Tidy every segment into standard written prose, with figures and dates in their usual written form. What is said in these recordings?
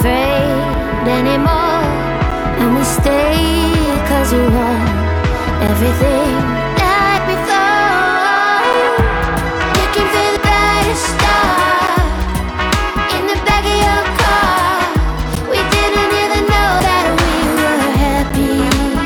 afraid anymore. And we stay 'cause we want everything like before. Looking for the brightest star in the back of your car. We didn't even know that we were happy.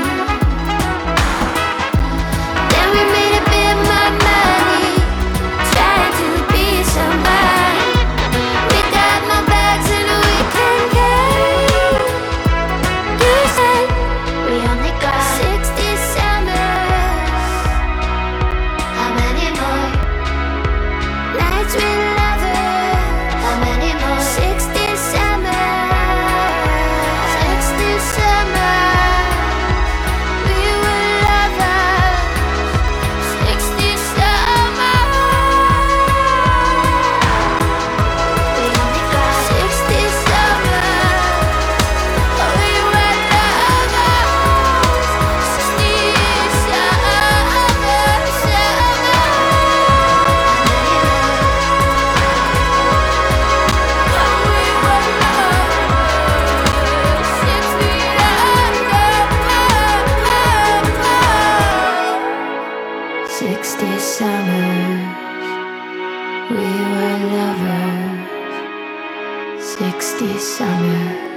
Then we made a bit more money, trying to be somebody. We got more bags than we can carry. You said we only got 60 summers. How many more nights with lovers? How many more? 60 summers. 60 summers. We were lovers. 60 summers. We only got 60 summers. We were lovers. 60 summers. Sixty summers, we were lovers. 60 summers.